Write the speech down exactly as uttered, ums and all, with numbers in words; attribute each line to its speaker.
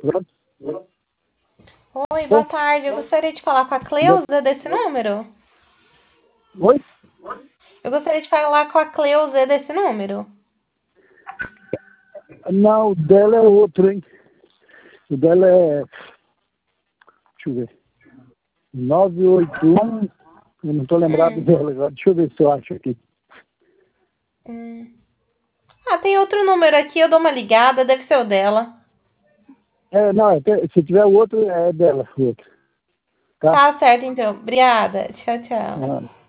Speaker 1: Pronto.
Speaker 2: Oi, boa tarde. Eu gostaria de falar com a Cleusa desse número.
Speaker 1: Oi?
Speaker 2: Eu gostaria de falar com a Cleusa desse número.
Speaker 1: Não, o dela é outro, hein? O dela é... Deixa eu ver. nove oito um. Eu não estou lembrado
Speaker 2: Hum.
Speaker 1: dela agora. Deixa eu ver se eu acho aqui.
Speaker 2: Hum. Ah, tem outro número aqui, eu dou uma ligada, deve ser o dela.
Speaker 1: É, não, se tiver o outro, é dela. O outro. Tá?
Speaker 2: Tá certo, então. Obrigada. Tchau, tchau.
Speaker 1: Ah.